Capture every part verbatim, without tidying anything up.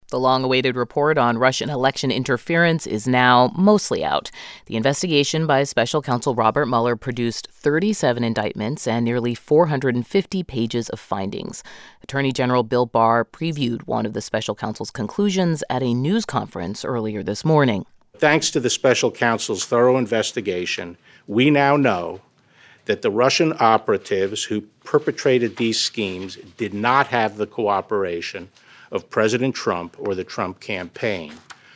The long-awaited report on Russian election interference is now mostly out. The investigation by special counsel Robert Mueller produced thirty-seven indictments and nearly four hundred fifty pages of findings. Attorney General Bill Barr previewed one of the special counsel's conclusions at a news conference earlier this morning. Thanks to the special counsel's thorough investigation, we now know that the Russian operatives who perpetrated these schemes did not have the cooperation of President Trump or the Trump campaign,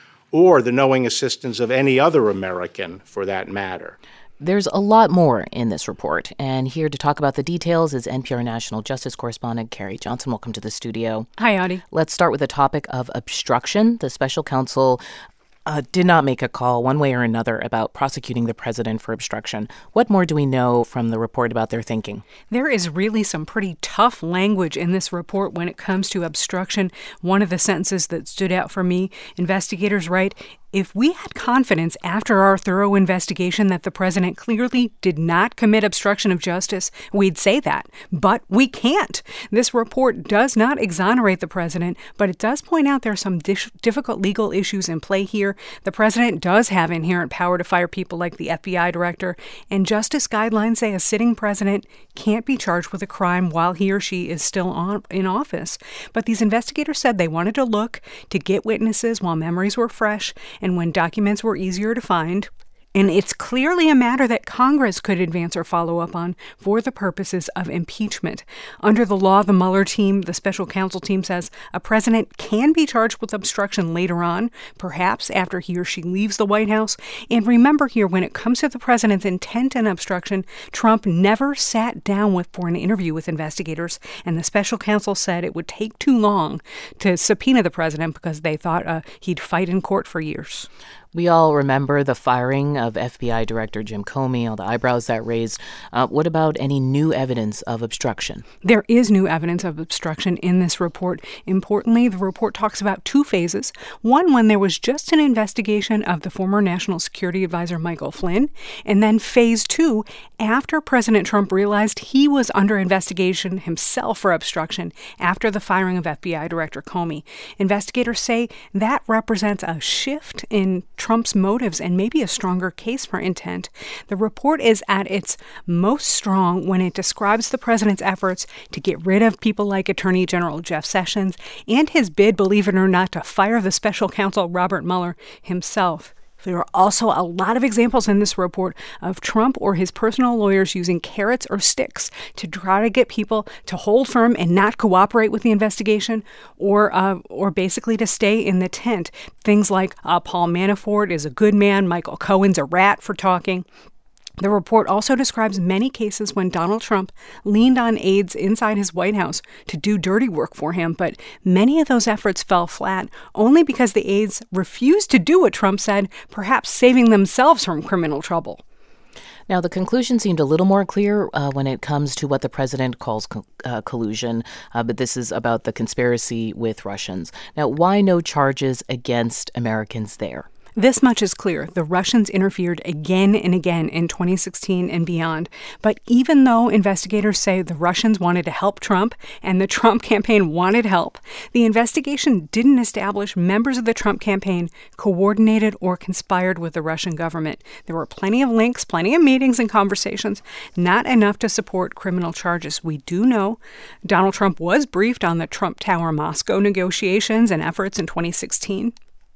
or the knowing assistance of any other American for that matter. There's a lot more in this report, and here to talk about the details is N P R National Justice Correspondent Carrie Johnson. Welcome to the studio. Hi, Audie. Let's start with the topic of obstruction. The special counsel Uh, did not make a call one way or another about prosecuting the president for obstruction. What more do we know from the report about their thinking? There is really some pretty tough language in this report when it comes to obstruction. One of the sentences that stood out for me, investigators write, "If we had confidence after our thorough investigation that the president clearly did not commit obstruction of justice, we'd say that. But we can't. This report does not exonerate the president, but it does point out there are some dish- difficult legal issues in play here. The president does have inherent power to fire people like the F B I director, and justice guidelines say a sitting president can't be charged with a crime while he or she is still on, in office. But these investigators said they wanted to look to get witnesses while memories were fresh and when documents were easier to find. And it's clearly a matter that Congress could advance or follow up on for the purposes of impeachment. Under the law, the Mueller team, the special counsel team, says a president can be charged with obstruction later on, perhaps after he or she leaves the White House. And remember here, when it comes to the president's intent and obstruction, Trump never sat down with for an interview with investigators. And the special counsel said it would take too long to subpoena the president because they thought uh, he'd fight in court for years. We all remember the firing of F B I Director Jim Comey, all the eyebrows that raised. Uh, what about any new evidence of obstruction? There is new evidence of obstruction in this report. Importantly, the report talks about two phases. One, when there was just an investigation of the former National Security Advisor Michael Flynn. And then phase two, after President Trump realized he was under investigation himself for obstruction after the firing of F B I Director Comey. Investigators say that represents a shift in Trump's motives and maybe a stronger case for intent. The report is at its most strong when it describes the president's efforts to get rid of people like Attorney General Jeff Sessions and his bid, believe it or not, to fire the special counsel Robert Mueller himself. There are also a lot of examples in this report of Trump or his personal lawyers using carrots or sticks to try to get people to hold firm and not cooperate with the investigation, or uh, or basically to stay in the tent. Things like uh, Paul Manafort is a good man, Michael Cohen's a rat for talking. The report also describes many cases when Donald Trump leaned on aides inside his White House to do dirty work for him, but many of those efforts fell flat only because the aides refused to do what Trump said, perhaps saving themselves from criminal trouble. Now, the conclusion seemed a little more clear uh, when it comes to what the president calls co- uh, collusion, uh, but this is about the conspiracy with Russians. Now, why no charges against Americans there? This much is clear. The Russians interfered again and again in twenty sixteen and beyond. But even though investigators say the Russians wanted to help Trump and the Trump campaign wanted help, the investigation didn't establish members of the Trump campaign coordinated or conspired with the Russian government. There were plenty of links, plenty of meetings and conversations, not enough to support criminal charges. We do know Donald Trump was briefed on the Trump Tower Moscow negotiations and efforts in twenty sixteen.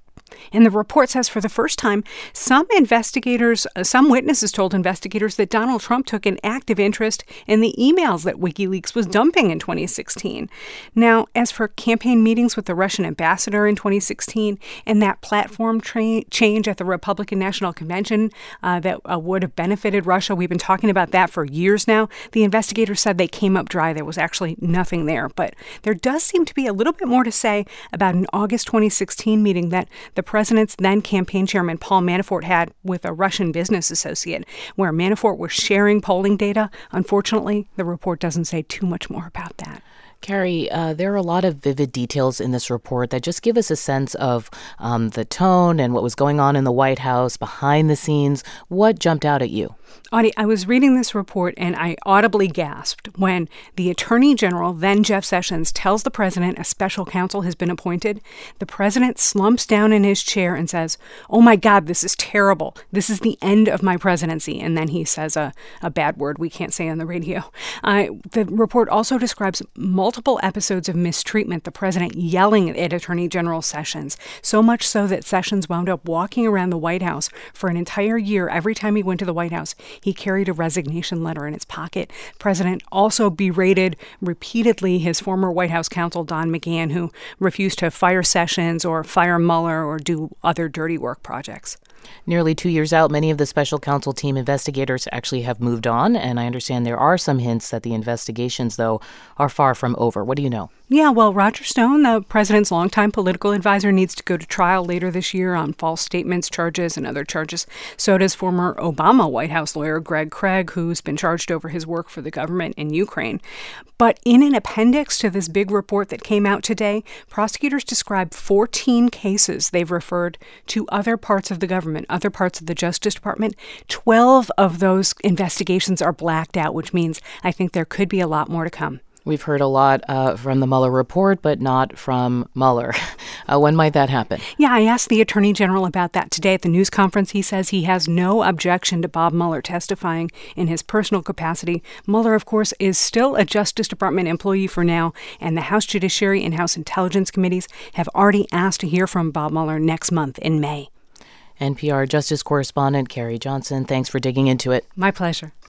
And the report says for the first time, some investigators, uh, some witnesses told investigators that Donald Trump took an active interest in the emails that WikiLeaks was dumping in twenty sixteen. Now, as for campaign meetings with the Russian ambassador in twenty sixteen and that platform tra- change at the Republican National Convention uh, that uh, would have benefited Russia, we've been talking about that for years now. The investigators said they came up dry. There was actually nothing there. But there does seem to be a little bit more to say about an August twenty sixteen meeting that the president's then campaign chairman Paul Manafort had with a Russian business associate, where Manafort was sharing polling data. Unfortunately, the report doesn't say too much more about that. Carrie, uh, there are a lot of vivid details in this report that just give us a sense of um, the tone and what was going on in the White House, behind the scenes. What jumped out at you? Audie, I was reading this report and I audibly gasped when the Attorney General, then Jeff Sessions, tells the president a special counsel has been appointed. The president slumps down in his chair and says, "Oh my God, this is terrible. This is the end of my presidency." And then he says a, a bad word we can't say on the radio. Uh, the report also describes multiple episodes of mistreatment, the president yelling at Attorney General Sessions, so much so that Sessions wound up walking around the White House for an entire year. Every time he went to the White House, he carried a resignation letter in his pocket. The president also berated repeatedly his former White House counsel, Don McGahn, who refused to fire Sessions or fire Mueller or do other dirty work projects. Nearly two years out, many of the special counsel team investigators actually have moved on, and I understand there are some hints that the investigations, though, are far from over. What do you know? Yeah, well, Roger Stone, the president's longtime political advisor, needs to go to trial later this year on false statements charges and other charges. So does former Obama White House lawyer Greg Craig, who's been charged over his work for the government in Ukraine. But in an appendix to this big report that came out today, prosecutors describe fourteen cases they've referred to other parts of the government, other parts of the Justice Department. twelve of those investigations are blacked out, which means I think there could be a lot more to come. We've heard a lot uh, from the Mueller report, but not from Mueller. Uh, when might that happen? Yeah, I asked the Attorney General about that today at the news conference. He says he has no objection to Bob Mueller testifying in his personal capacity. Mueller, of course, is still a Justice Department employee for now, and the House Judiciary and House Intelligence Committees have already asked to hear from Bob Mueller next month in May. N P R Justice correspondent Carrie Johnson, thanks for digging into it. My pleasure.